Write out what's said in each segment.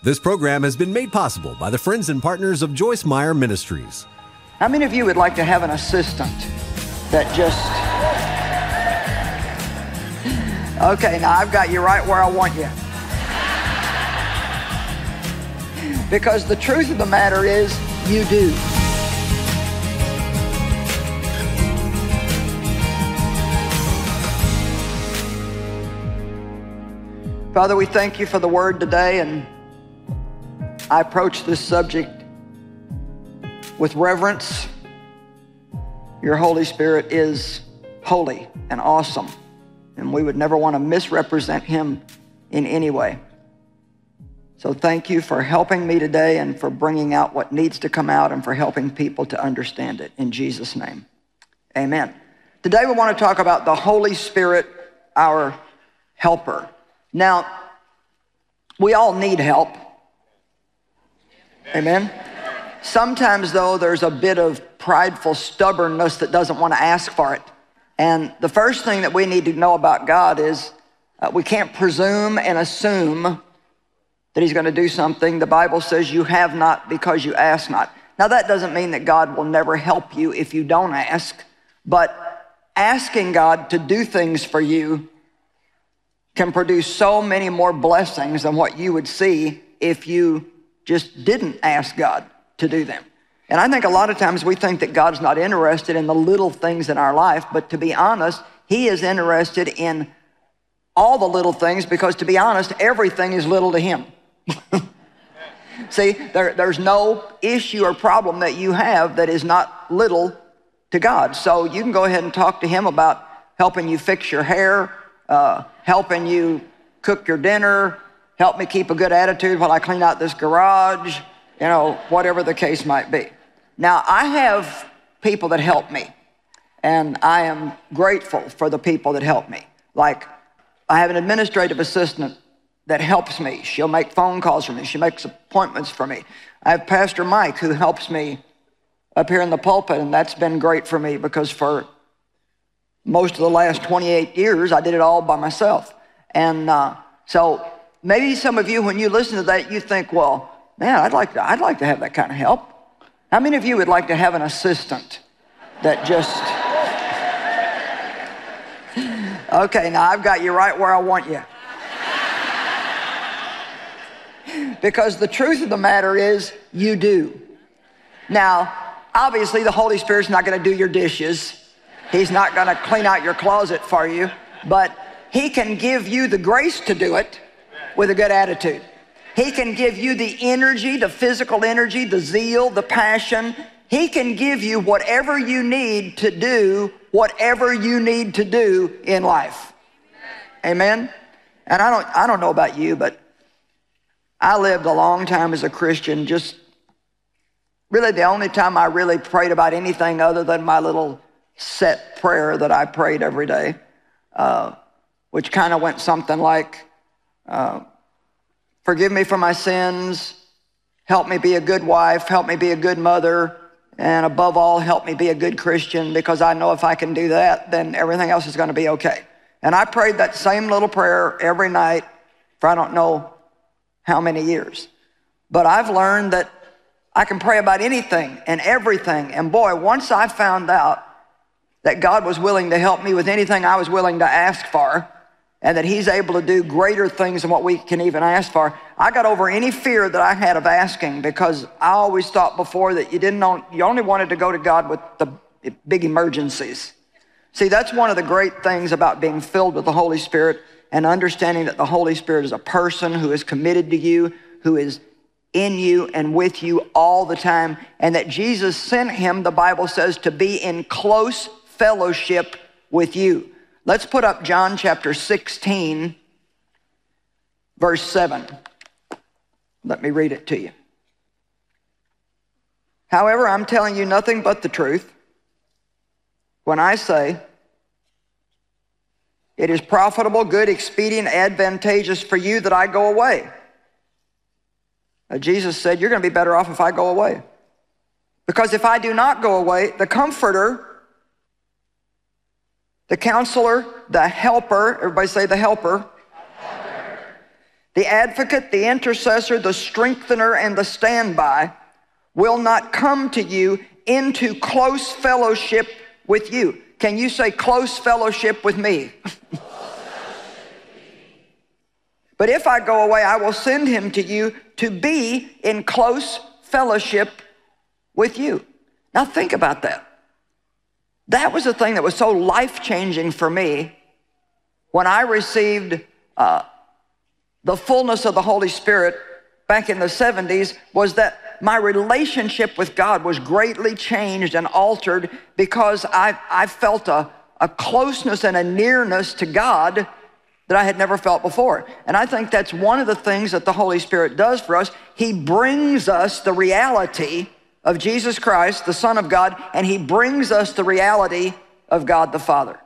This program has been made possible by the friends and partners of Joyce Meyer Ministries. How many of you would like to have an assistant that just... Okay, now I've got you right where I want you. Because the truth of the matter is, you do. Father, we thank you for the word today, and I approach this subject with reverence. Your Holy Spirit is holy and awesome, and we would never want to misrepresent him in any way. So thank you for helping me today and for bringing out what needs to come out and for helping people to understand it. In Jesus' name, amen. Today we want to talk about the Holy Spirit, our helper. Now, we all need help. Amen. Sometimes, though, there's a bit of prideful stubbornness that doesn't want to ask for it. And the first thing that we need to know about God is we can't presume and assume that he's going to do something. The Bible says you have not because you ask not. Now, that doesn't mean that God will never help you if you don't ask, but asking God to do things for you can produce so many more blessings than what you would see if you just didn't ask God to do them. And I think a lot of times we think that God's not interested in the little things in our life, but to be honest, he is interested in all the little things because, to be honest, everything is little to him. See, there's no issue or problem that you have that is not little to God. So you can go ahead and talk to him about helping you fix your hair, helping you cook your dinner, help me keep a good attitude while I clean out this garage, you know, whatever the case might be. Now, I have people that help me, and I am grateful for the people that help me. Like, I have an administrative assistant that helps me. She'll make phone calls for me. She makes appointments for me. I have Pastor Mike who helps me up here in the pulpit, and that's been great for me because for most of the last 28 years, I did it all by myself. And so maybe some of you, when you listen to that, you think, well, man, I'd like to have that kind of help. How many of you would like to have an assistant that just... Okay, now I've got you right where I want you. Because the truth of the matter is, you do. Now, obviously, the Holy Spirit's not going to do your dishes. He's not going to clean out your closet for you, but he can give you the grace to do it with a good attitude. He can give you the energy, the physical energy, the zeal, the passion. He can give you whatever you need to do, whatever you need to do in life. Amen? And I don't know about you, but I lived a long time as a Christian. Just really the only time I really prayed about anything other than my little set prayer that I prayed every day, which kind of went something like, forgive me for my sins, help me be a good wife, help me be a good mother, and above all, help me be a good Christian, because I know if I can do that, then everything else is going to be okay. And I prayed that same little prayer every night for I don't know how many years. But I've learned that I can pray about anything and everything. And boy, once I found out that God was willing to help me with anything I was willing to ask for, and that he's able to do greater things than what we can even ask for, I got over any fear that I had of asking, because I always thought before that you only wanted to go to God with the big emergencies. See, that's one of the great things about being filled with the Holy Spirit and understanding that the Holy Spirit is a person who is committed to you, who is in you and with you all the time, and that Jesus sent him, the Bible says, to be in close fellowship with you. Let's put up John chapter 16, verse 7. Let me read it to you. However, I'm telling you nothing but the truth when I say it is profitable, good, expedient, advantageous for you that I go away. Jesus said, you're going to be better off if I go away. Because if I do not go away, the Comforter, the Counselor, the Helper, everybody say the Helper. the advocate, the intercessor, the strengthener, and the standby will not come to you into close fellowship with you. Can you say close fellowship with me? But if I go away, I will send him to you to be in close fellowship with you. Now think about that. That was the thing that was so life-changing for me when I received the fullness of the Holy Spirit back in the 70s, was that my relationship with God was greatly changed and altered because I felt a closeness and a nearness to God that I had never felt before. And I think that's one of the things that the Holy Spirit does for us. He brings us the reality of Jesus Christ, the Son of God, and he brings us the reality of God the Father.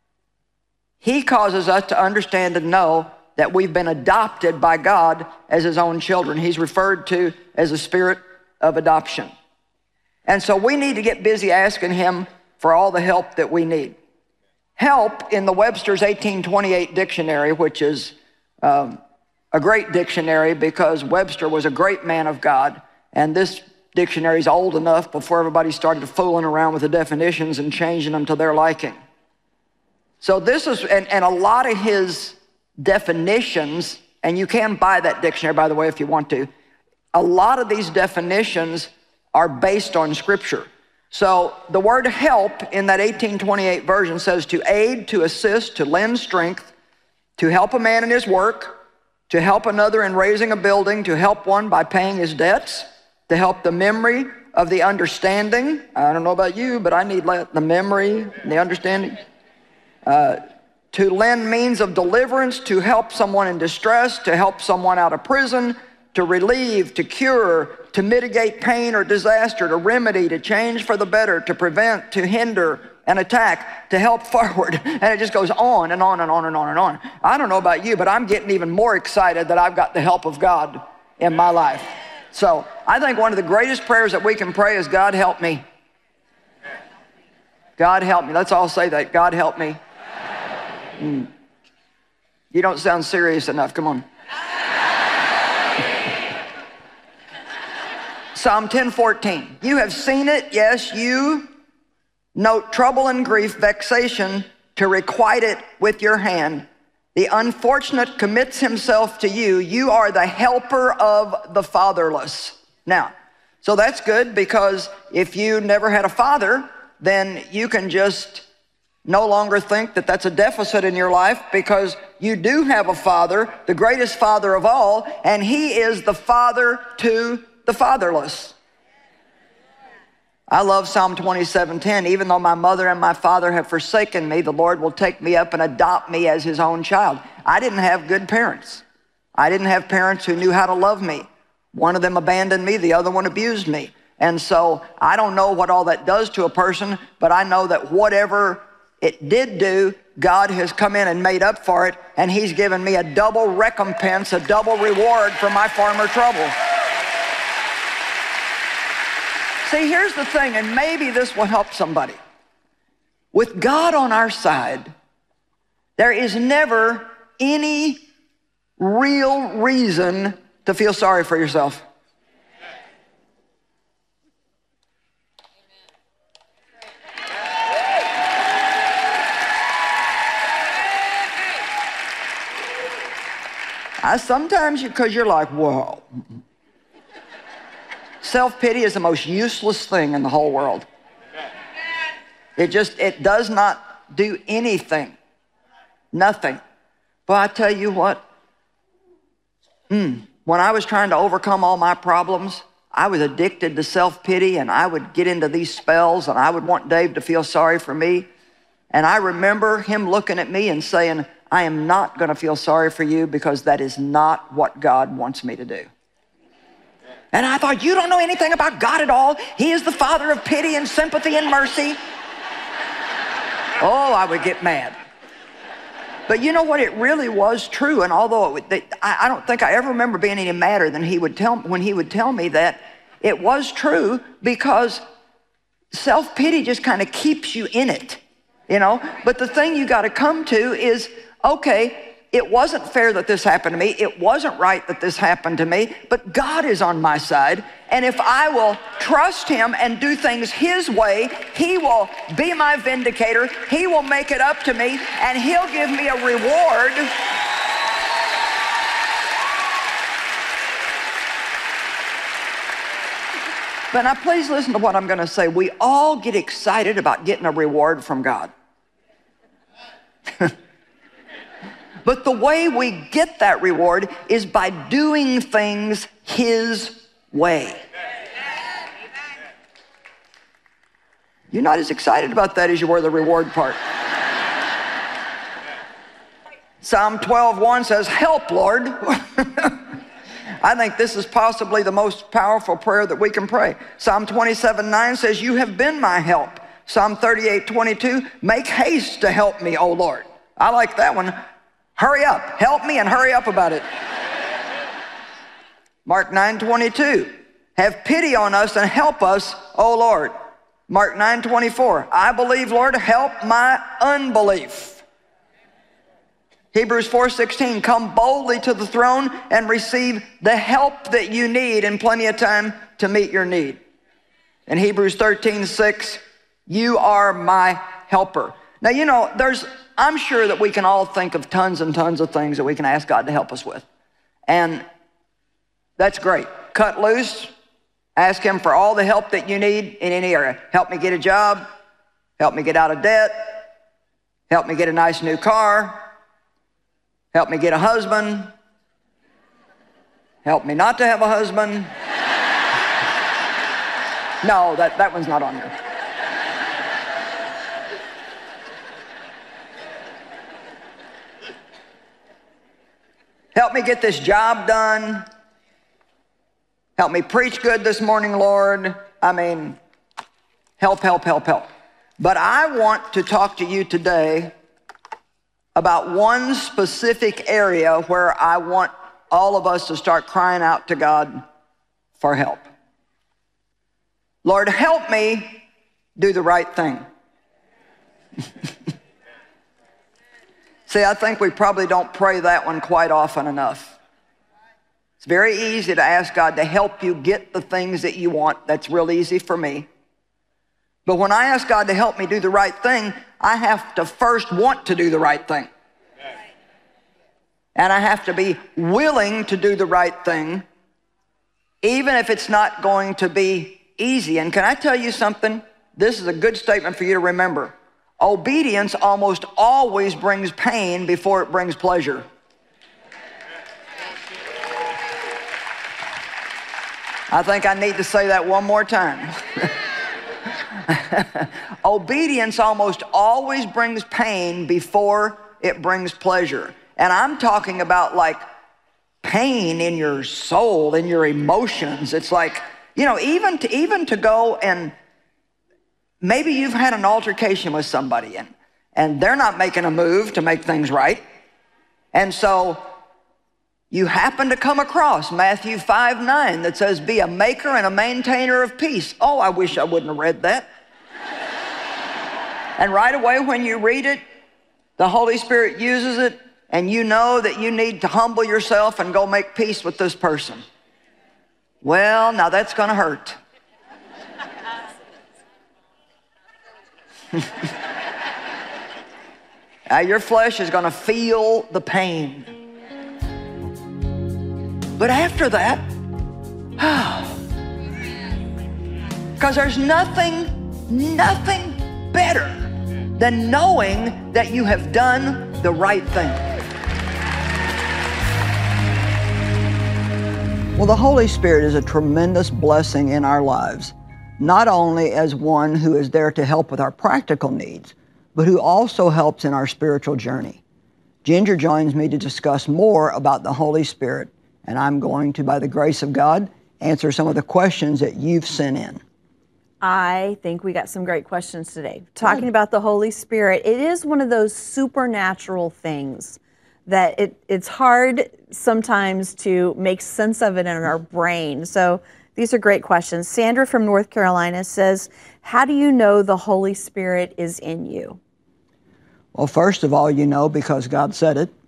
He causes us to understand and know that we've been adopted by God as his own children. He's referred to as a spirit of adoption. And so we need to get busy asking him for all the help that we need. Help in the Webster's 1828 dictionary, which is a great dictionary because Webster was a great man of God, and this dictionary is old enough before everybody started fooling around with the definitions and changing them to their liking. So this is, and a lot of his definitions, and you can buy that dictionary, by the way, if you want to. A lot of these definitions are based on Scripture. So the word help in that 1828 version says to aid, to assist, to lend strength, to help a man in his work, to help another in raising a building, to help one by paying his debts, to help the memory of the understanding. I don't know about you, but I need the memory and the understanding. To lend means of deliverance, to help someone in distress, to help someone out of prison, to relieve, to cure, to mitigate pain or disaster, to remedy, to change for the better, to prevent, to hinder an attack, to help forward. And it just goes on and on and on and on and on. I don't know about you, but I'm getting even more excited that I've got the help of God in my life. So I think one of the greatest prayers that we can pray is, God help me. God help me. Let's all say that. God help me. You don't sound serious enough. Come on. Psalm 10:14. You have seen it, yes, you note trouble and grief, vexation, to requite it with your hand. The unfortunate commits himself to you. You are the helper of the fatherless. Now, so that's good, because if you never had a father, then you can just no longer think that that's a deficit in your life, because you do have a father, the greatest father of all, and he is the father to the fatherless. I love Psalm 27:10. Even though my mother and my father have forsaken me, the Lord will take me up and adopt me as his own child. I didn't have good parents. I didn't have parents who knew how to love me. One of them abandoned me, the other one abused me. And so I don't know what all that does to a person, but I know that whatever it did do, God has come in and made up for it, and he's given me a double recompense, a double reward for my former trouble. See, here's the thing, and maybe this will help somebody. With God on our side, there is never any real reason to feel sorry for yourself. Sometimes because you're like, whoa. Self-pity is the most useless thing in the whole world. It does not do anything. Nothing. But I tell you what, when I was trying to overcome all my problems, I was addicted to self-pity, and I would get into these spells, and I would want Dave to feel sorry for me. And I remember him looking at me and saying, I am not going to feel sorry for you, because that is not what God wants me to do. And I thought, you don't know anything about God at all. He is the Father of pity and sympathy and mercy. Oh, I would get mad. But you know what? It really was true. And although I don't think I ever remember being any madder than when he would tell me that, it was true, because self-pity just kind of keeps you in it, you know? But the thing you got to come to is, okay, it wasn't fair that this happened to me. It wasn't right that this happened to me, but God is on my side. And if I will trust him and do things his way, he will be my vindicator. He will make it up to me, and he'll give me a reward. But now please listen to what I'm going to say. We all get excited about getting a reward from God. But the way we get that reward is by doing things his way. You're not as excited about that as you were the reward part. Psalm 12:1 says, "Help, Lord." I think this is possibly the most powerful prayer that we can pray. Psalm 27:9 says, "You have been my help." Psalm 38:22, "Make haste to help me, O Lord." I like that one. Hurry up. Help me and hurry up about it. Mark 9:22, "Have pity on us and help us, O Lord." Mark 9:24, "I believe, Lord, help my unbelief." Hebrews 4:16, "Come boldly to the throne and receive the help that you need in plenty of time to meet your need." In Hebrews 13:6, "You are my helper." Now, you know, I'm sure that we can all think of tons and tons of things that we can ask God to help us with. And that's great. Cut loose. Ask him for all the help that you need in any area. Help me get a job. Help me get out of debt. Help me get a nice new car. Help me get a husband. Help me not to have a husband. No, that one's not on there. Help me get this job done. Help me preach good this morning, Lord. I mean, help, help, help, help. But I want to talk to you today about one specific area where I want all of us to start crying out to God for help. Lord, help me do the right thing. See, I think we probably don't pray that one quite often enough. It's very easy to ask God to help you get the things that you want. That's real easy for me. But when I ask God to help me do the right thing, I have to first want to do the right thing. And I have to be willing to do the right thing, even if it's not going to be easy. And can I tell you something? This is a good statement for you to remember. Obedience almost always brings pain before it brings pleasure. I think I need to say that one more time. Obedience almost always brings pain before it brings pleasure. And I'm talking about like pain in your soul, in your emotions. It's like, you know, even to go and maybe you've had an altercation with somebody and they're not making a move to make things right. And so you happen to come across Matthew 5:9 that says, "Be a maker and a maintainer of peace." Oh, I wish I wouldn't have read that. And right away when you read it, the Holy Spirit uses it and you know that you need to humble yourself and go make peace with this person. Well, now that's going to hurt. Now your flesh is going to feel the pain. But after that, because there's nothing better than knowing that you have done the right thing. Well, the Holy Spirit is a tremendous blessing in our lives, not only as one who is there to help with our practical needs, but who also helps in our spiritual journey. Ginger joins me to discuss more about the Holy Spirit, and I'm going to, by the grace of God, answer some of the questions that you've sent in. I think we got some great questions today. Talking about the Holy Spirit, it is one of those supernatural things that it's hard sometimes to make sense of it in our brain. So these are great questions. Sandra from North Carolina says, how do you know the Holy Spirit is in you? Well, first of all, you know because God said it.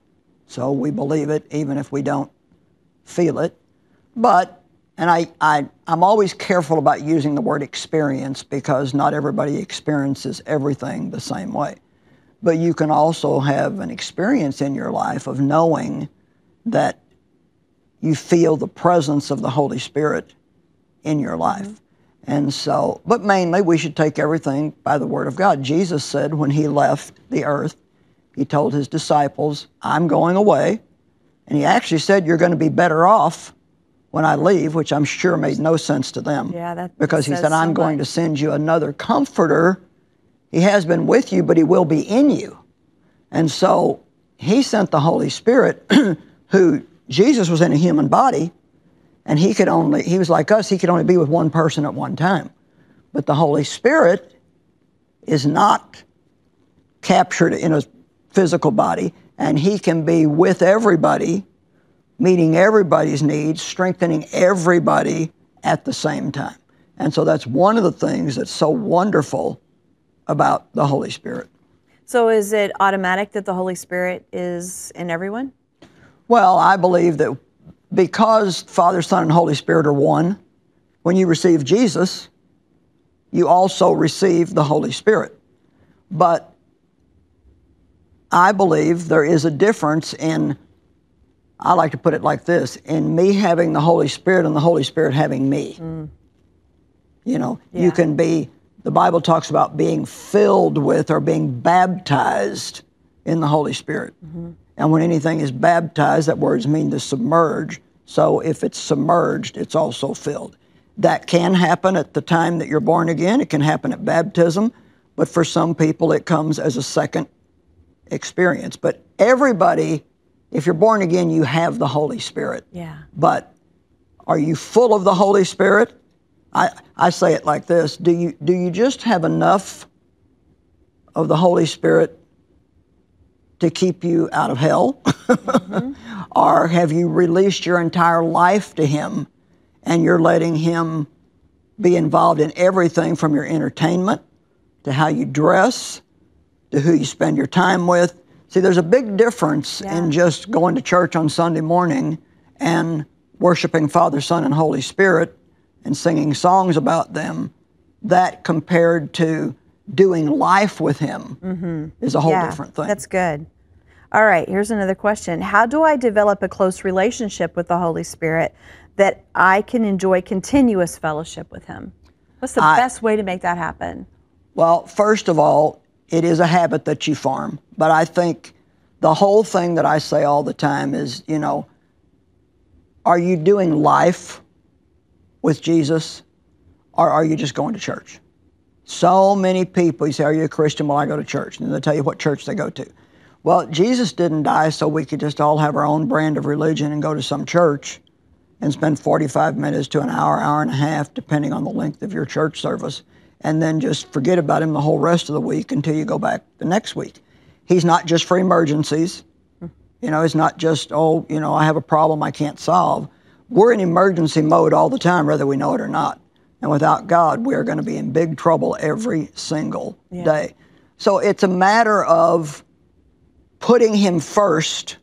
So we believe it even if we don't feel it. But, and I'm always careful about using the word experience because not everybody experiences everything the same way. But you can also have an experience in your life of knowing that you feel the presence of the Holy Spirit in your life. And so, but mainly we should take everything by the Word of God. Jesus said when he left the earth, he told his disciples, I'm going away. And he actually said, you're going to be better off when I leave, which I'm sure made no sense to them. Yeah, because he said, I'm going to send you another comforter. He has been with you, but he will be in you. And so he sent the Holy Spirit, who Jesus was in a human body, and he was like us, he could only be with one person at one time. But the Holy Spirit is not captured in a physical body, and he can be with everybody, meeting everybody's needs, strengthening everybody at the same time. And so that's one of the things that's so wonderful about the Holy Spirit. So is it automatic that the Holy Spirit is in everyone? Well, I believe that because Father, Son, and Holy Spirit are one, when you receive Jesus, you also receive the Holy Spirit. But I believe there is a difference in, I like to put it like this, in me having the Holy Spirit and the Holy Spirit having me. You know, you can be, the Bible talks about being filled with or being baptized in the Holy Spirit. And when anything is baptized, that word means to submerge. So if it's submerged, it's also filled. That can happen at the time that you're born again. It can happen at baptism. But for some people, it comes as a second experience. But everybody, if you're born again, you have the Holy Spirit. Yeah. But are you full of the Holy Spirit? I say it like this. Do you just have enough of the Holy Spirit to keep you out of hell? Or have you released your entire life to him and you're letting him be involved in everything from your entertainment to how you dress to who you spend your time with? See, there's a big difference in just going to church on Sunday morning and worshiping Father, Son, and Holy Spirit and singing songs about them, that compared to doing life with him is a whole different thing. That's good. All right, here's another question. How do I develop a close relationship with the Holy Spirit that I can enjoy continuous fellowship with him? What's the best way to make that happen? Well, first of all, it is a habit that you form. But I think the whole thing that I say all the time is, you know, are you doing life with Jesus, or are you just going to church? So many people, you say, are you a Christian? Well, I go to church. And they'll tell you what church they go to. Well, Jesus didn't die so we could just all have our own brand of religion and go to some church and spend 45 minutes to an hour, hour and a half, depending on the length of your church service, and then just forget about him the whole rest of the week until you go back the next week. He's not just for emergencies. You know, it's not just, oh, you know, I have a problem I can't solve. We're in emergency mode all the time, whether we know it or not. And without God, we are going to be in big trouble every single day. So it's a matter of putting him first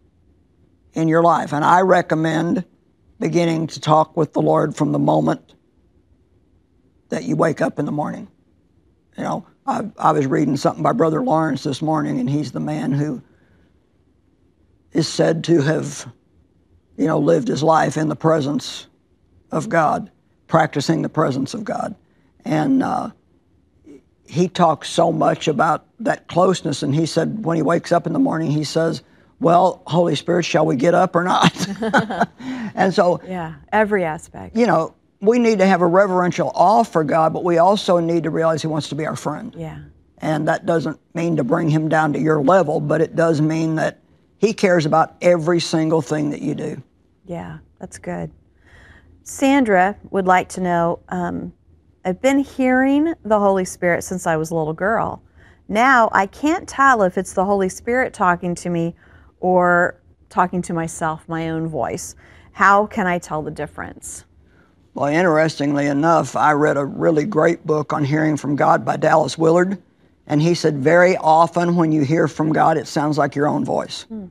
in your life. And I recommend beginning to talk with the Lord from the moment that you wake up in the morning. You know, I was reading something by Brother Lawrence this morning, and he's the man who is said to have, you know, lived his life in the presence of God, practicing the presence of God. And he talks so much about that closeness, and he said when he wakes up in the morning, he says, well, Holy Spirit, shall we get up or not? And so, every aspect. You know, we need to have a reverential awe for God, but we also need to realize he wants to be our friend. And that doesn't mean to bring him down to your level, but it does mean that he cares about every single thing that you do. Yeah, that's good. Sandra would like to know, I've been hearing the Holy Spirit since I was a little girl. Now I can't tell if it's the Holy Spirit talking to me or talking to myself, my own voice. How can I tell the difference? Well, interestingly enough, I read a really great book on hearing from God by Dallas Willard, and he said very often when you hear from God, it sounds like your own voice.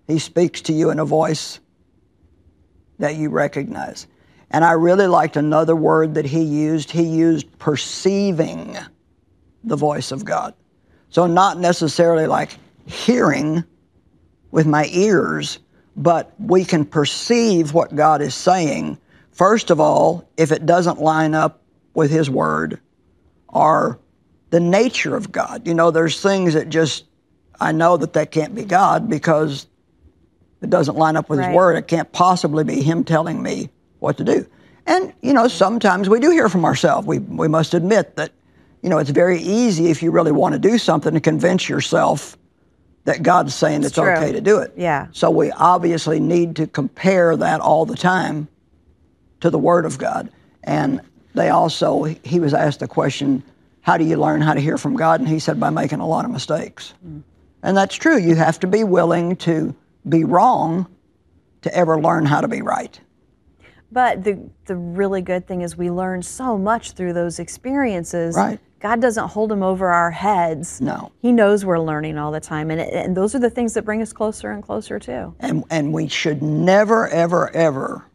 He speaks to you in a voice that you recognize. And I really liked another word that he used. He used perceiving the voice of God. So not necessarily like hearing with my ears, but we can perceive what God is saying. First of all, if it doesn't line up with his word or the nature of God. You know, there's things that just, I know that can't be God because it doesn't line up with his word. It can't possibly be him telling me what to do. And, you know, sometimes we do hear from ourselves. We must admit that, you know, it's very easy if you really want to do something to convince yourself that God's saying it's okay to do it. Yeah. So we obviously need to compare that all the time to the Word of God. And he was asked the question, how do you learn how to hear from God? And he said, by making a lot of mistakes. And that's true. You have to be willing to be wrong to ever learn how to be right. But the really good thing is we learn so much through those experiences. Right. God doesn't hold them over our heads. No. He knows we're learning all the time. And those are the things that bring us closer and closer too. And we should never, ever, ever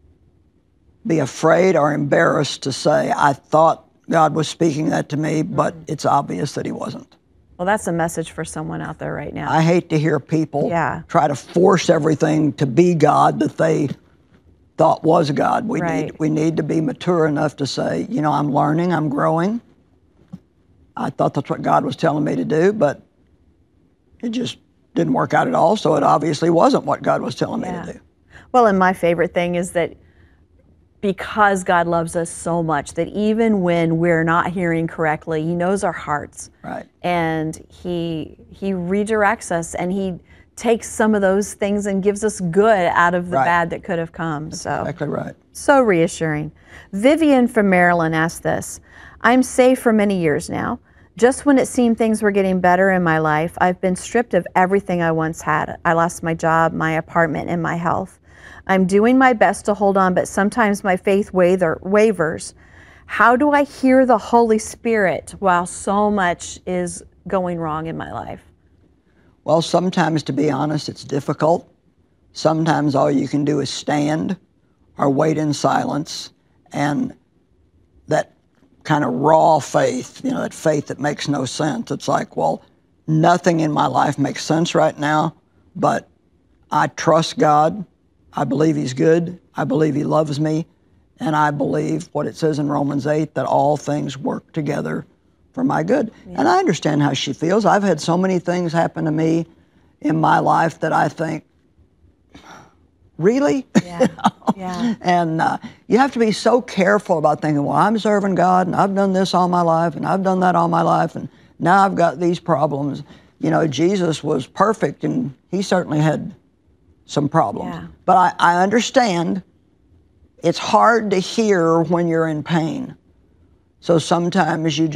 be afraid or embarrassed to say, I thought God was speaking that to me, but it's obvious that he wasn't. Well, that's a message for someone out there right now. I hate to hear people Yeah. try to force everything to be God that they thought was God. We need to be mature enough to say, you know, I'm learning, I'm growing. I thought that's what God was telling me to do, but it just didn't work out at all, so it obviously wasn't what God was telling me to do. Well, and my favorite thing is that because God loves us so much that even when we're not hearing correctly, he knows our hearts. Right. And he redirects us, and he takes some of those things and gives us good out of the bad that could have come. That's so exactly right. So reassuring. Vivian from Maryland asked this. I'm saved for many years now. Just when it seemed things were getting better in my life, I've been stripped of everything I once had. I lost my job, my apartment, and my health. I'm doing my best to hold on, but sometimes my faith wavers. How do I hear the Holy Spirit while so much is going wrong in my life? Well, sometimes, to be honest, it's difficult. Sometimes all you can do is stand or wait in silence, and that kind of raw faith, you know, that faith that makes no sense. It's like, well, nothing in my life makes sense right now, but I trust God. I believe he's good. I believe he loves me. And I believe what it says in Romans 8, that all things work together for my good. Yeah. And I understand how she feels. I've had so many things happen to me in my life that I think, really? Yeah. Yeah. And you have to be so careful about thinking, well, I'm serving God, and I've done this all my life, and I've done that all my life, and now I've got these problems. You know, Jesus was perfect, and he certainly had some problems. Yeah. But I understand it's hard to hear when you're in pain. So sometimes you're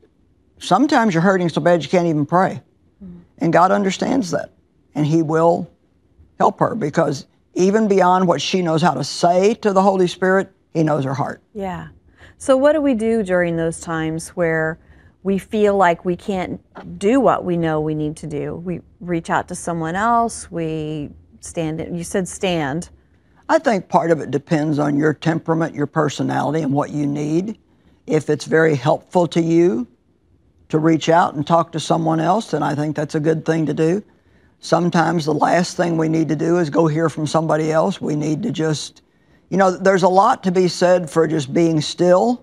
hurting so bad you can't even pray. Mm-hmm. And God understands that. And he will help her, because even beyond what she knows how to say to the Holy Spirit, he knows her heart. Yeah. So what do we do during those times where we feel like we can't do what we know we need to do? We reach out to someone else, we stand. You said stand. I think part of it depends on your temperament, your personality, and what you need. If it's very helpful to you to reach out and talk to someone else, then I think that's a good thing to do. Sometimes the last thing we need to do is go hear from somebody else. We need to just, you know, there's a lot to be said for just being still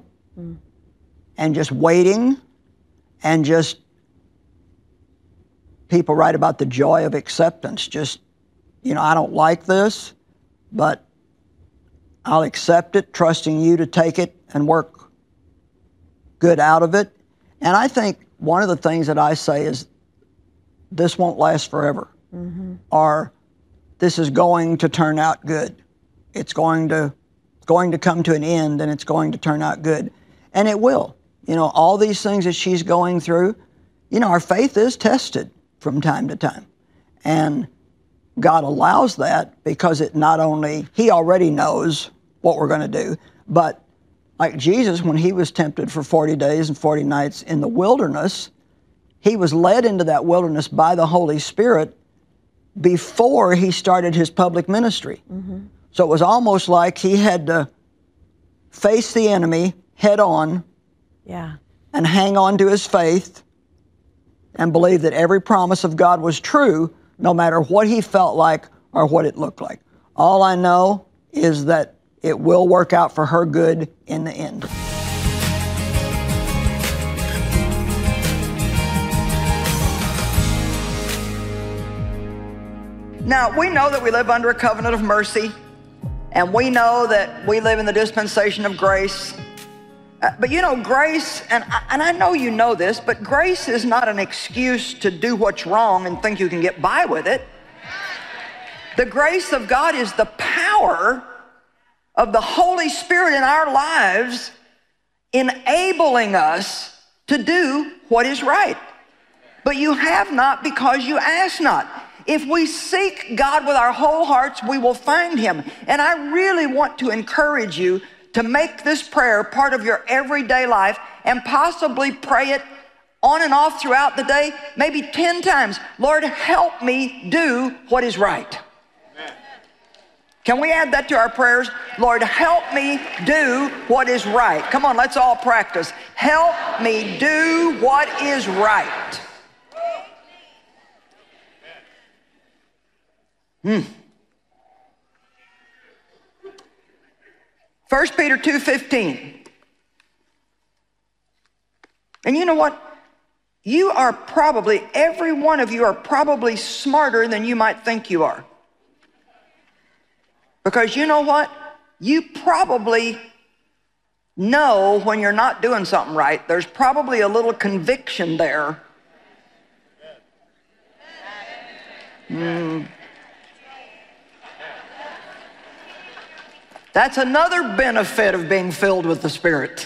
and just waiting, and just, people write about the joy of acceptance. Just, you know, I don't like this, but I'll accept it, trusting you to take it and work good out of it. And I think one of the things that I say is, this won't last forever. Mm-hmm. Or this is going to turn out good. It's going to come to an end, and it's going to turn out good. And it will. You know, all these things that she's going through, you know, our faith is tested from time to time. And God allows that because it not only, he already knows what we're going to do, but like Jesus, when he was tempted for 40 days and 40 nights in the wilderness, he was led into that wilderness by the Holy Spirit before he started his public ministry. So it was almost like he had to face the enemy head on and hang on to his faith and believe that every promise of God was true, no matter what he felt like or what it looked like. All I know is that it will work out for her good in the end. Now, we know that we live under a covenant of mercy, and we know that we live in the dispensation of grace. But you know, grace, and I know you know this, but grace is not an excuse to do what's wrong and think you can get by with it. The grace of God is the power of the Holy Spirit in our lives, enabling us to do what is right. But you have not because you ask not. If we seek God with our whole hearts, we will find him. And I really want to encourage you to make this prayer part of your everyday life and possibly pray it on and off throughout the day, maybe 10 times. Lord, help me do what is right. Amen. Can we add that to our prayers? Lord, help me do what is right. Come on, let's all practice. Help me do what is right. 1 Peter 2:15. And you know what? You are probably, every one of you are probably smarter than you might think you are. Because you know what? You probably know when you're not doing something right. There's probably a little conviction there. That's another benefit of being filled with the Spirit,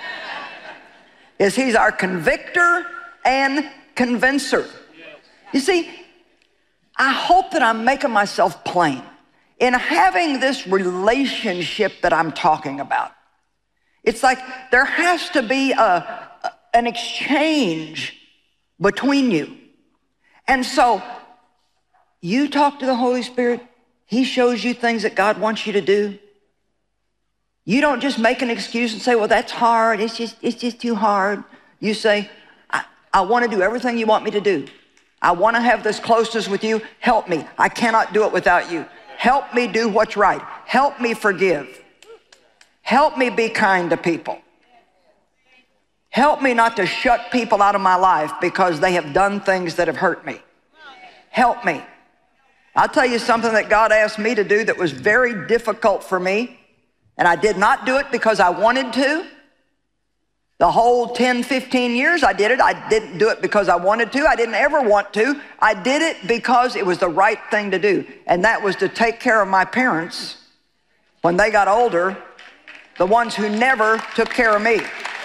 is he's our convictor and convincer. You see, I hope that I'm making myself plain. In having this relationship that I'm talking about, it's like there has to be an exchange between you. And so you talk to the Holy Spirit, he shows you things that God wants you to do. You don't just make an excuse and say, well, that's hard. It's just too hard. You say, I want to do everything you want me to do. I want to have this closeness with you. Help me. I cannot do it without you. Help me do what's right. Help me forgive. Help me be kind to people. Help me not to shut people out of my life because they have done things that have hurt me. Help me. I'll tell you something that God asked me to do that was very difficult for me. And I did not do it because I wanted to. The whole 10, 15 years I did it. I didn't do it because I wanted to. I didn't ever want to. I did it because it was the right thing to do. And that was to take care of my parents when they got older, the ones who never took care of me.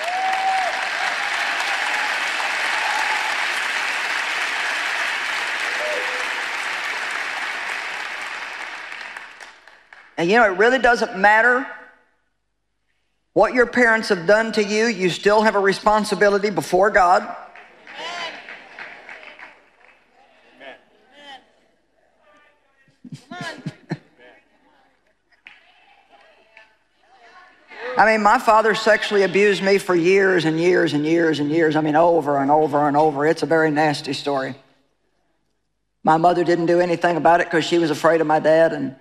And you know, it really doesn't matter what your parents have done to you. You still have a responsibility before God. Amen. I mean, my father sexually abused me for years and years and years and years. I mean, over and over and over. It's a very nasty story. My mother didn't do anything about it because she was afraid of my dad. And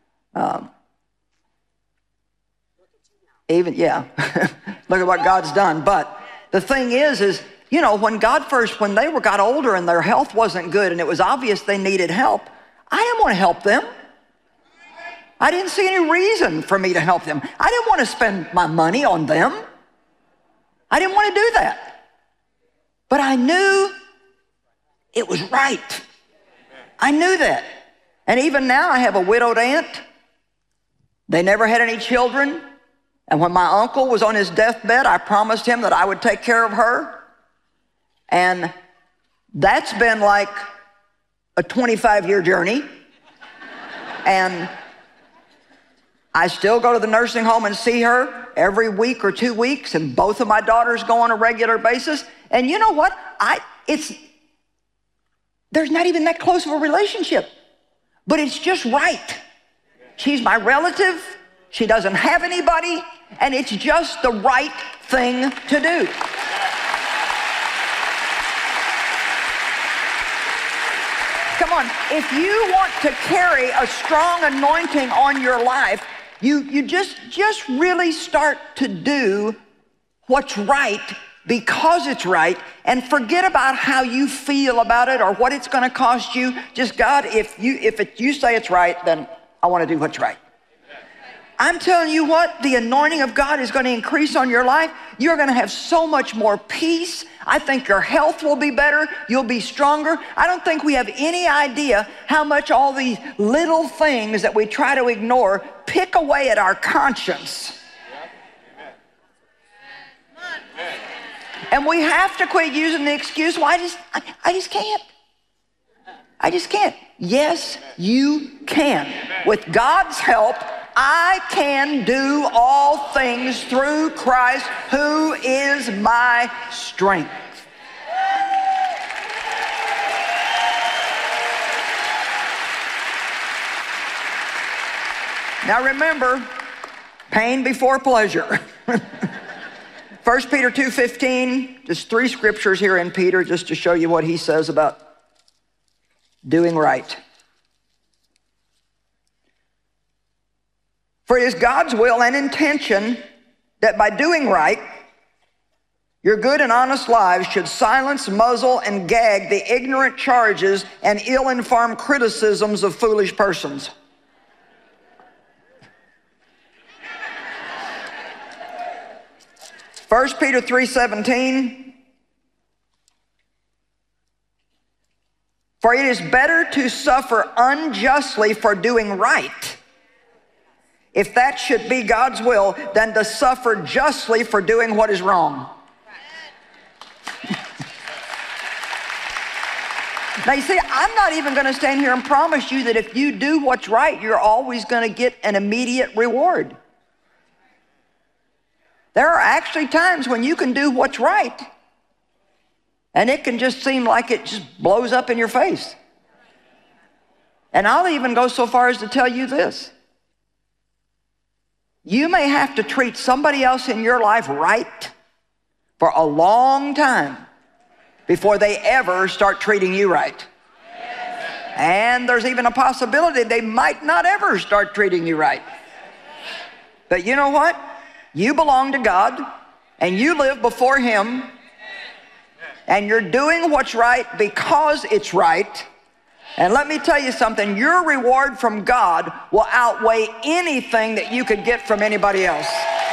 look at what God's done. But the thing is, you know, when they got older and their health wasn't good and it was obvious they needed help, I didn't want to help them. I didn't see any reason for me to help them. I didn't want to spend my money on them. I didn't want to do that. But I knew it was right. I knew that. And even now I have a widowed aunt. They never had any children. And when my uncle was on his deathbed, I promised him that I would take care of her. And that's been like a 25-year journey. And I still go to the nursing home and see her every week or 2 weeks, and both of my daughters go on a regular basis. And you know what? There's not even that close of a relationship. but it's just right. She's my relative. She doesn't have anybody, and it's just the right thing to do. Come on, if you want to carry a strong anointing on your life, you just really start to do what's right because it's right, and forget about how you feel about it or what it's going to cost you. Just, God, if you say it's right, then I want to do what's right. I'm telling you what, the anointing of God is going to increase on your life. You're going to have so much more peace. I think your health will be better. You'll be stronger. I don't think we have any idea how much all these little things that we try to ignore pick away at our conscience. And we have to quit using the excuse, well, I just can't. I just can't. Yes, you can. With God's help, I can do all things through Christ who is my strength. Now remember, pain before pleasure. 1 Peter 2:15, just 3 scriptures here in Peter just to show you what he says about doing right. For it is God's will and intention that by doing right, your good and honest lives should silence, muzzle, and gag the ignorant charges and ill-informed criticisms of foolish persons. First Peter 3:17, for it is better to suffer unjustly for doing right, if that should be God's will, than to suffer justly for doing what is wrong. Now you see, I'm not even going to stand here and promise you that if you do what's right, you're always going to get an immediate reward. There are actually times when you can do what's right, and it can just seem like it just blows up in your face. And I'll even go so far as to tell you this. You may have to treat somebody else in your life right for a long time before they ever start treating you right. And there's even a possibility they might not ever start treating you right. But you know what? You belong to God, and you live before Him, and you're doing what's right because it's right. And let me tell you something, your reward from God will outweigh anything that you could get from anybody else.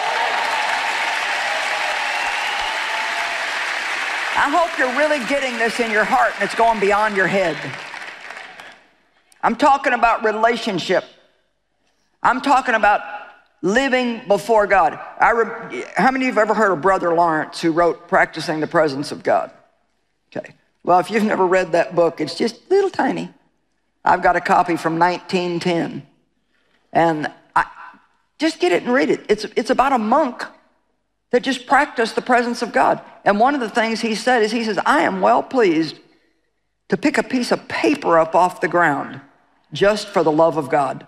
I hope you're really getting this in your heart and it's going beyond your head. I'm talking about relationship. I'm talking about living before God. How many of you have ever heard of Brother Lawrence, who wrote Practicing the Presence of God? Okay. Well, if you've never read that book, it's just little tiny. I've got a copy from 1910. And just get it and read it. It's about a monk that just practiced the presence of God. And one of the things he said is, he says, I am well pleased to pick a piece of paper up off the ground just for the love of God.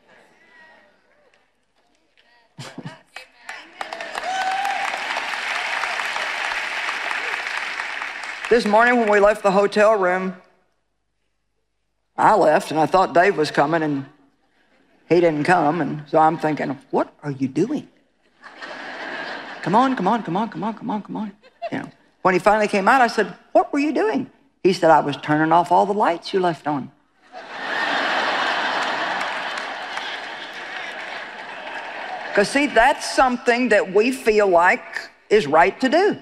This morning when we left the hotel room, I left and I thought Dave was coming and he didn't come. And so I'm thinking, what are you doing? Come on, come on, come on, come on, come on, come on. You know, when he finally came out, I said, what were you doing? He said, I was turning off all the lights you left on. Because see, that's something that we feel like is right to do.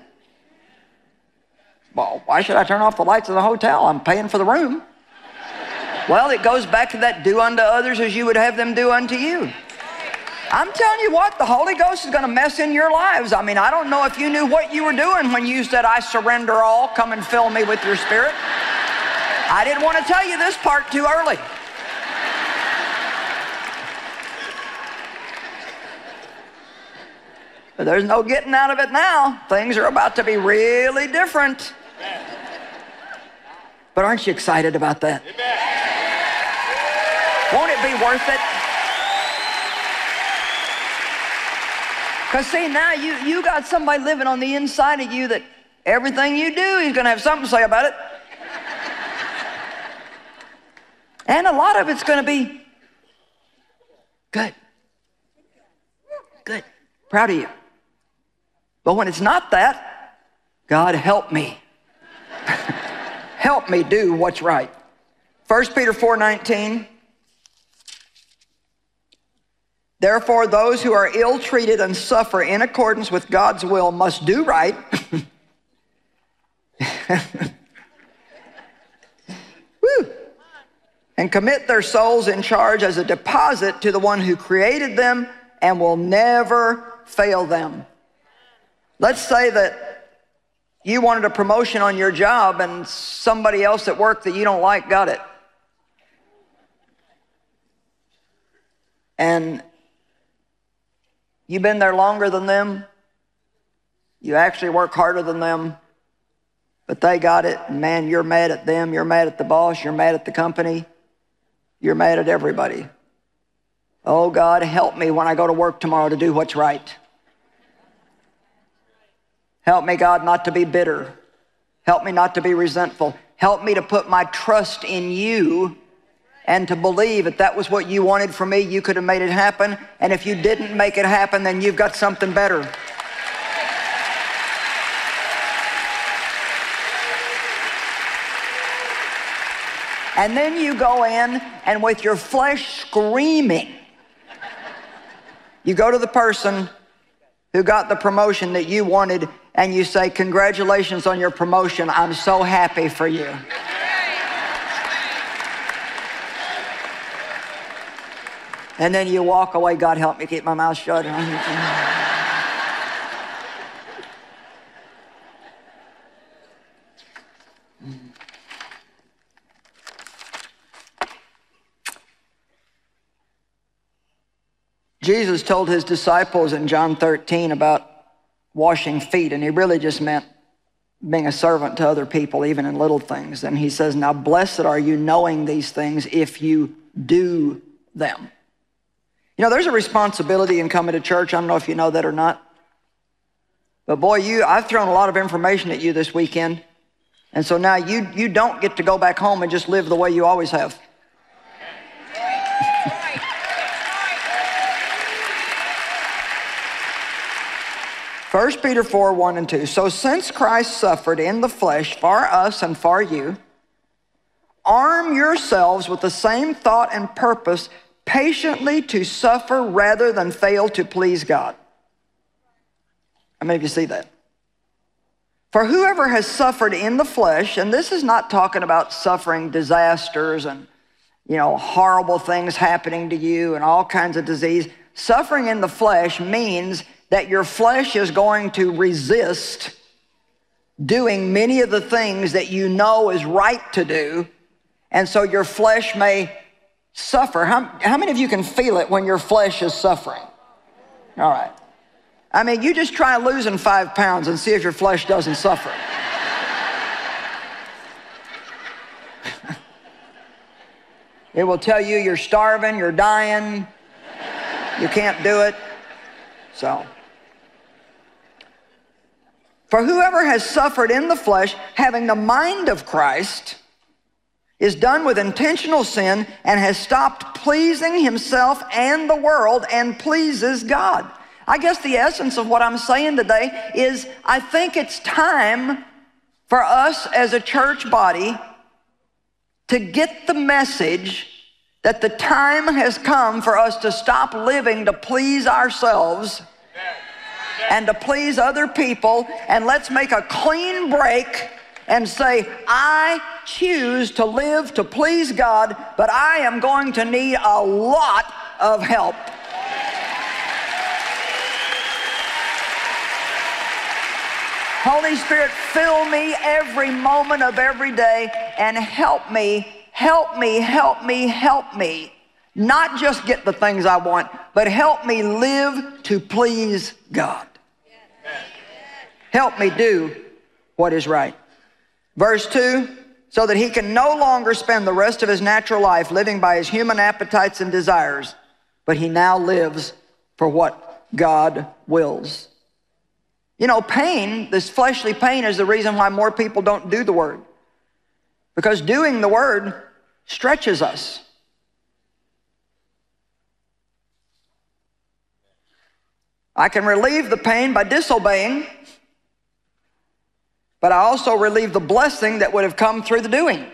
Well, why should I turn off the lights in the hotel? I'm paying for the room. Well, it goes back to that do unto others as you would have them do unto you. I'm telling you what, the Holy Ghost is going to mess in your lives. I mean, I don't know if you knew what you were doing when you said, I surrender all, come and fill me with your Spirit. I didn't want to tell you this part too early. But there's no getting out of it now. Things are about to be really different. But aren't you excited about that? Won't it be worth it? Because see, now you got somebody living on the inside of you that everything you do, he's going to have something to say about it. And a lot of it's going to be good. Good. Proud of you. But when it's not that, God, help me. Help me do what's right. 1 Peter 4:19. Therefore, those who are ill-treated and suffer in accordance with God's will must do right. Woo. And commit their souls in charge as a deposit to the one who created them and will never fail them. Let's say that you wanted a promotion on your job and somebody else at work that you don't like got it. And you've been there longer than them. You actually work harder than them. But they got it, and man, you're mad at them. You're mad at the boss. You're mad at the company. You're mad at everybody. Oh, God, help me when I go to work tomorrow to do what's right. Help me, God, not to be bitter. Help me not to be resentful. Help me to put my trust in you and to believe that that was what you wanted for me. You could have made it happen. And if you didn't make it happen, then you've got something better. And then you go in and with your flesh screaming, you go to the person who got the promotion that you wanted and you say, congratulations on your promotion. I'm so happy for you. And then you walk away, God help me keep my mouth shut. Jesus told his disciples in John 13 about washing feet, and he really just meant being a servant to other people, even in little things. And he says, now blessed are you knowing these things if you do them. You know, there's a responsibility in coming to church. I don't know if you know that or not. But boy, I've thrown a lot of information at you this weekend. And so now you don't get to go back home and just live the way you always have. 1 Peter 4:1-2. So since Christ suffered in the flesh for us and for you, arm yourselves with the same thought and purpose, patiently to suffer rather than fail to please God. How many of you see that? For whoever has suffered in the flesh, and this is not talking about suffering disasters and, horrible things happening to you and all kinds of disease. Suffering in the flesh means that your flesh is going to resist doing many of the things that you know is right to do, and so your flesh may suffer. How many of you can feel it when your flesh is suffering? All right. I mean, you just try losing 5 pounds and see if your flesh doesn't suffer. It will tell you you're starving, you're dying, you can't do it. So, for whoever has suffered in the flesh, having the mind of Christ, is done with intentional sin and has stopped pleasing himself and the world and pleases God. I guess the essence of what I'm saying today is I think it's time for us as a church body to get the message that the time has come for us to stop living to please ourselves and to please other people, and let's make a clean break and say, I choose to live to please God, but I am going to need a lot of help. Holy Spirit, fill me every moment of every day and help me, help me, help me, help me. Not just get the things I want, but help me live to please God. Help me do what is right. Verse 2, so that he can no longer spend the rest of his natural life living by his human appetites and desires, but he now lives for what God wills. You know, pain, this fleshly pain, is the reason why more people don't do the Word. Because doing the Word stretches us. I can relieve the pain by disobeying, but I also relieve the blessing that would have come through the doing.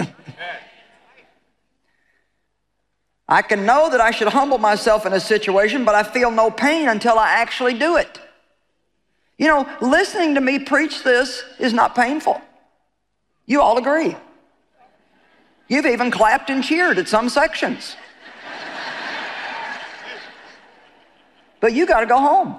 I can know that I should humble myself in a situation, but I feel no pain until I actually do it. You know, listening to me preach this is not painful. You all agree. You've even clapped and cheered at some sections. But you got to go home.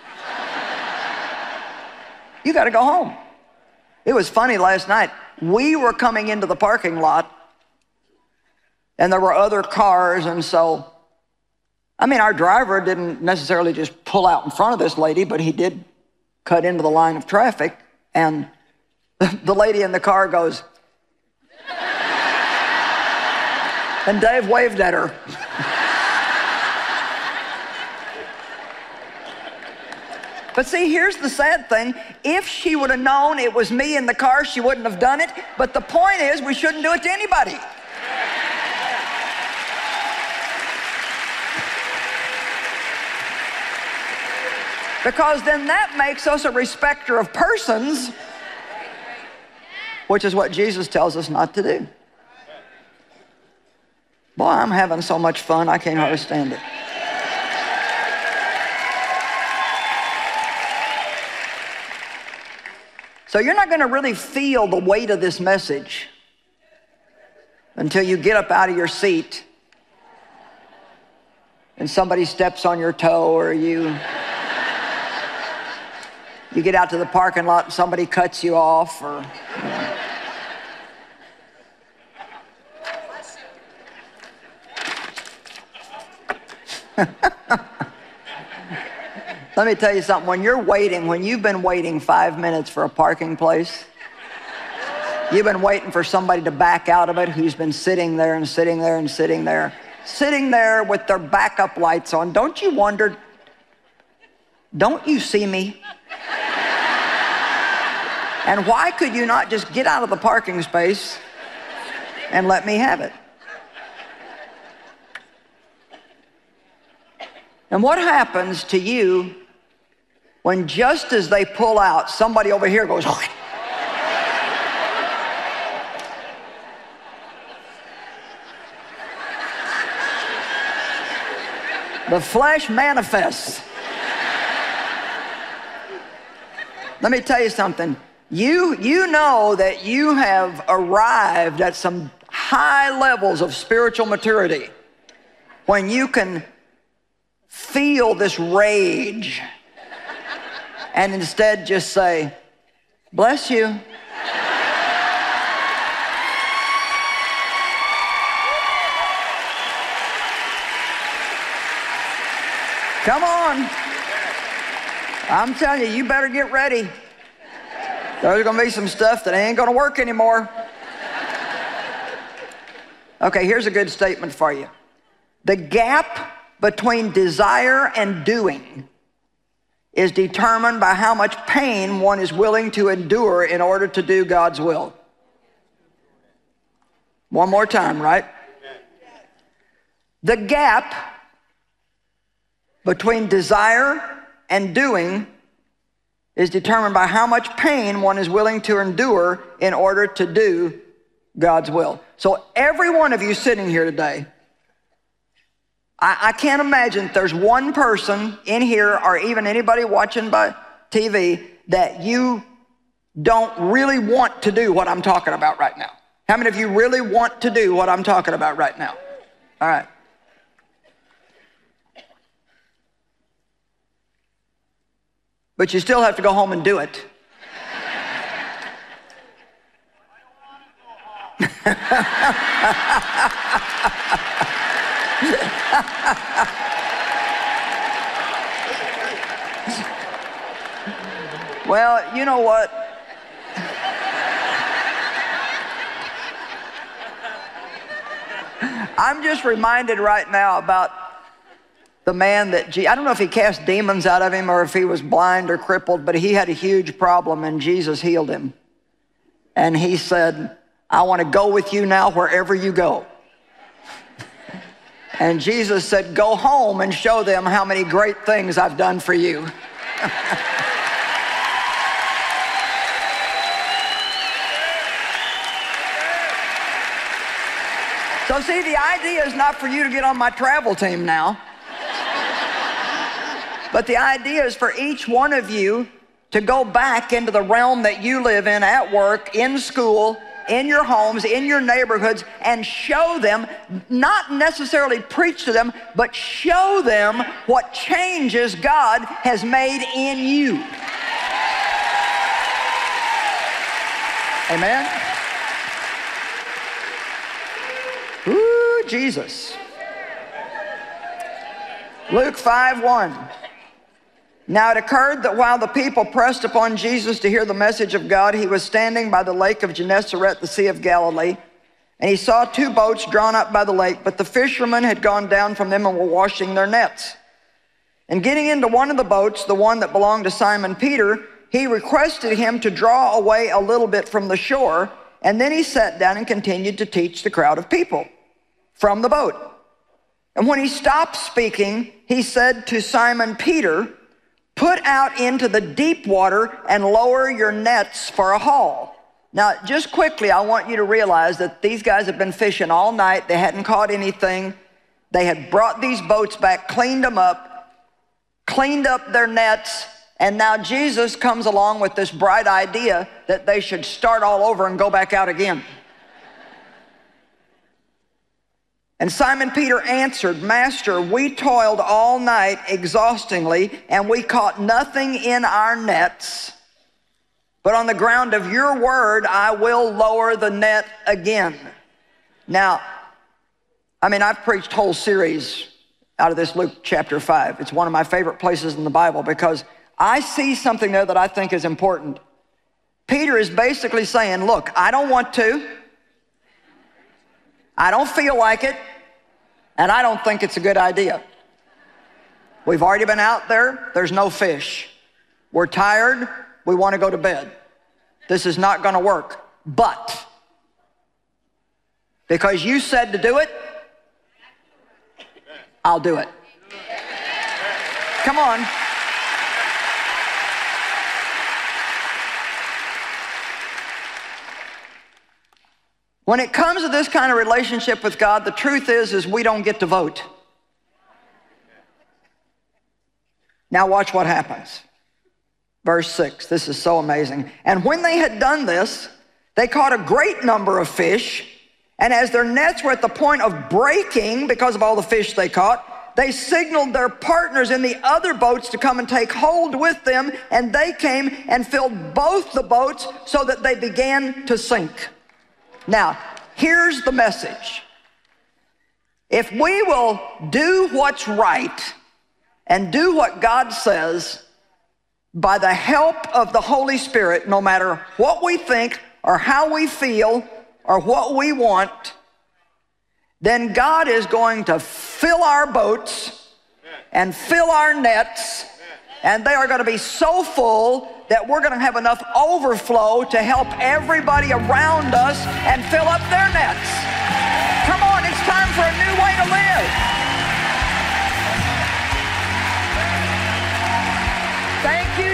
You got to go home. It was funny last night. We were coming into the parking lot, and there were other cars, and so, I mean, our driver didn't necessarily just pull out in front of this lady, but he did cut into the line of traffic, and the lady in the car goes, and Dave waved at her. But see, here's the sad thing. If she would have known it was me in the car, she wouldn't have done it. But the point is, we shouldn't do it to anybody. Because then that makes us a respecter of persons, which is what Jesus tells us not to do. Boy, I'm having so much fun, I can't hardly stand it. So you're not going to really feel the weight of this message until you get up out of your seat and somebody steps on your toe, or you get out to the parking lot and somebody cuts you off, or Let me tell you something. When you've been waiting 5 minutes for a parking place, you've been waiting for somebody to back out of it who's been sitting there and sitting there and sitting there, sitting there with their backup lights on. Don't you wonder, don't you see me? And why could you not just get out of the parking space and let me have it? And what happens to you when just as they pull out, somebody over here goes, the flesh manifests. Let me tell you something. You know that you have arrived at some high levels of spiritual maturity when you can feel this rage and instead just say, bless you. Come on. I'm telling you, you better get ready. There's going to be some stuff that ain't going to work anymore. Okay, here's a good statement for you. The gap between desire and doing is determined by how much pain one is willing to endure in order to do God's will. One more time, right? The gap between desire and doing is determined by how much pain one is willing to endure in order to do God's will. So every one of you sitting here today, I can't imagine that there's one person in here or even anybody watching by TV that you don't really want to do what I'm talking about right now. How many of you really want to do what I'm talking about right now? All right. But you still have to go home and do it. Well, you know what? I'm just reminded right now about the man that, I don't know if he cast demons out of him or if he was blind or crippled, but he had a huge problem and Jesus healed him. And he said, I want to go with you now wherever you go. And Jesus said, go home and show them how many great things I've done for you. So see, the idea is not for you to get on my travel team now. But the idea is for each one of you to go back into the realm that you live in, at work, in school, in your homes, in your neighborhoods, and show them, not necessarily preach to them, but show them what changes God has made in you. Amen? Ooh, Jesus. Luke 5:1. Now it occurred that while the people pressed upon Jesus to hear the message of God, he was standing by the lake of Gennesaret, the Sea of Galilee, and he saw two boats drawn up by the lake, but the fishermen had gone down from them and were washing their nets. And getting into one of the boats, the one that belonged to Simon Peter, he requested him to draw away a little bit from the shore, and then he sat down and continued to teach the crowd of people from the boat. And when he stopped speaking, he said to Simon Peter, put out into the deep water and lower your nets for a haul. Now, just quickly, I want you to realize that these guys have been fishing all night. They hadn't caught anything. They had brought these boats back, cleaned them up, cleaned up their nets, and now Jesus comes along with this bright idea that they should start all over and go back out again. And Simon Peter answered, Master, we toiled all night exhaustingly, and we caught nothing in our nets. But on the ground of your word, I will lower the net again. Now, I've preached whole series out of this Luke chapter 5. It's one of my favorite places in the Bible because I see something there that I think is important. Peter is basically saying, look, I don't want to. I don't feel like it. And I don't think it's a good idea. We've already been out there. There's no fish. We're tired. We want to go to bed. This is not going to work. But because you said to do it, I'll do it. Come on. When it comes to this kind of relationship with God, the truth is we don't get to vote. Now watch what happens. Verse 6, this is so amazing. And when they had done this, they caught a great number of fish, and as their nets were at the point of breaking because of all the fish they caught, they signaled their partners in the other boats to come and take hold with them, and they came and filled both the boats so that they began to sink. Now, here's the message. If we will do what's right and do what God says, by the help of the Holy Spirit, no matter what we think or how we feel or what we want, then God is going to fill our boats and fill our nets, and they are going to be so full that we're going to have enough overflow to help everybody around us and fill up their nets. Come on, it's time for a new way to live. Thank you,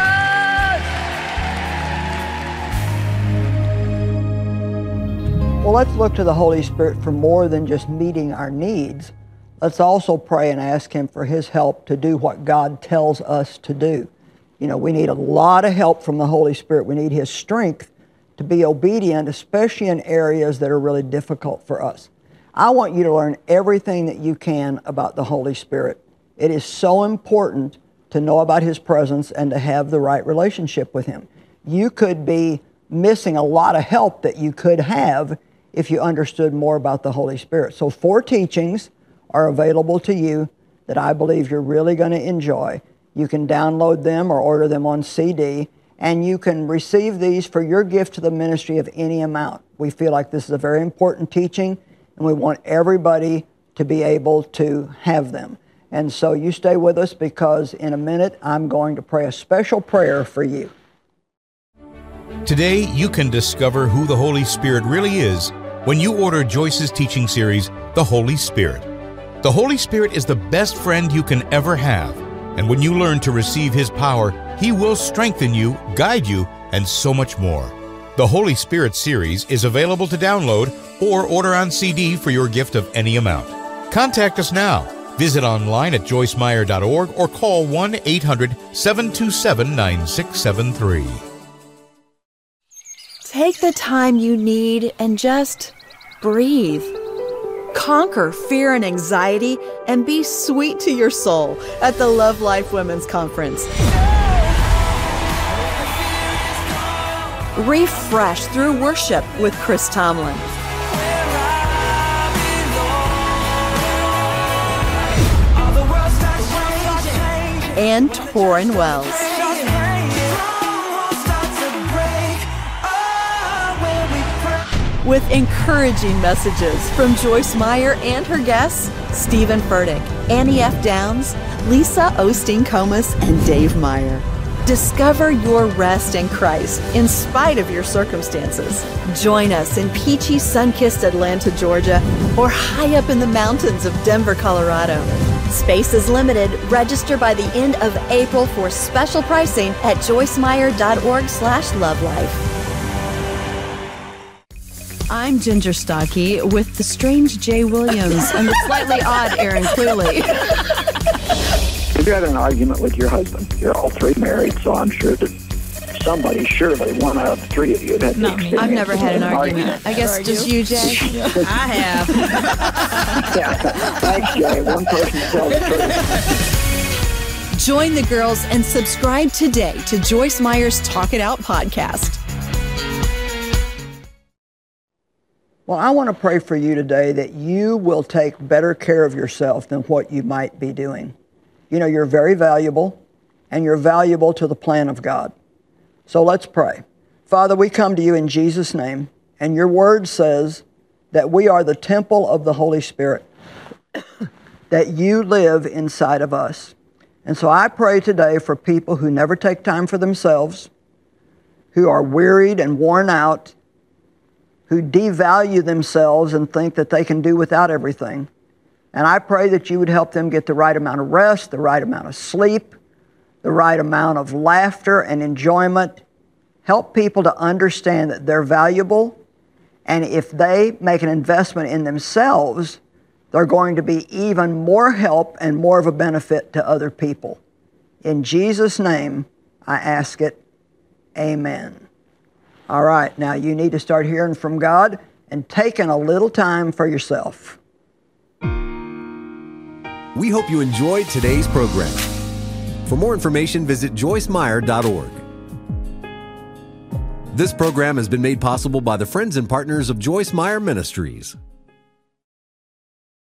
Jesus. Well, let's look to the Holy Spirit for more than just meeting our needs. Let's also pray and ask Him for His help to do what God tells us to do. We need a lot of help from the Holy Spirit. We need His strength to be obedient, especially in areas that are really difficult for us. I want you to learn everything that you can about the Holy Spirit. It is so important to know about His presence and to have the right relationship with Him. You could be missing a lot of help that you could have if you understood more about the Holy Spirit. So 4 teachings are available to you that I believe you're really going to enjoy. You can download them or order them on CD, and you can receive these for your gift to the ministry of any amount. We feel like this is a very important teaching, and we want everybody to be able to have them. And so you stay with us, because in a minute I'm going to pray a special prayer for you. Today, you can discover who the Holy Spirit really is when you order Joyce's teaching series, The Holy Spirit. The Holy Spirit is the best friend you can ever have, and when you learn to receive His power, He will strengthen you, guide you, and so much more. The Holy Spirit series is available to download or order on CD for your gift of any amount. Contact us now. Visit online at joycemeyer.org or call 1-800-727-9673. Take the time you need and just breathe. Conquer fear and anxiety and be sweet to your soul at the Love Life Women's Conference. Refresh through worship with Chris Tomlin. And Torrin Wells. With encouraging messages from Joyce Meyer and her guests, Stephen Furtick, Annie F. Downs, Lisa Osteen-Comas, and Dave Meyer. Discover your rest in Christ in spite of your circumstances. Join us in peachy, sun-kissed Atlanta, Georgia, or high up in the mountains of Denver, Colorado. Space is limited. Register by the end of April for special pricing at joycemeyer.org/lovelife. I'm Ginger Stocky with the strange Jay Williams and the slightly odd Aaron Cluley. If you had an argument with your husband, you're all three married, so I'm sure that surely one out of the three of you had the experience. I've never had an argument. I guess just you, Jay? I have. Yeah. Thanks, Jay. One person tells the truth. Join the girls and subscribe today to Joyce Meyer's Talk It Out podcast. Well, I want to pray for you today that you will take better care of yourself than what you might be doing. You know, you're very valuable, and you're valuable to the plan of God. So let's pray. Father, we come to you in Jesus' name, and your word says that we are the temple of the Holy Spirit, that you live inside of us. And so I pray today for people who never take time for themselves, who are wearied and worn out, who devalue themselves and think that they can do without everything. And I pray that you would help them get the right amount of rest, the right amount of sleep, the right amount of laughter and enjoyment. Help people to understand that they're valuable, and if they make an investment in themselves, they're going to be even more help and more of a benefit to other people. In Jesus' name, I ask it. Amen. All right, now you need to start hearing from God and taking a little time for yourself. We hope you enjoyed today's program. For more information, visit joycemeyer.org. This program has been made possible by the friends and partners of Joyce Meyer Ministries.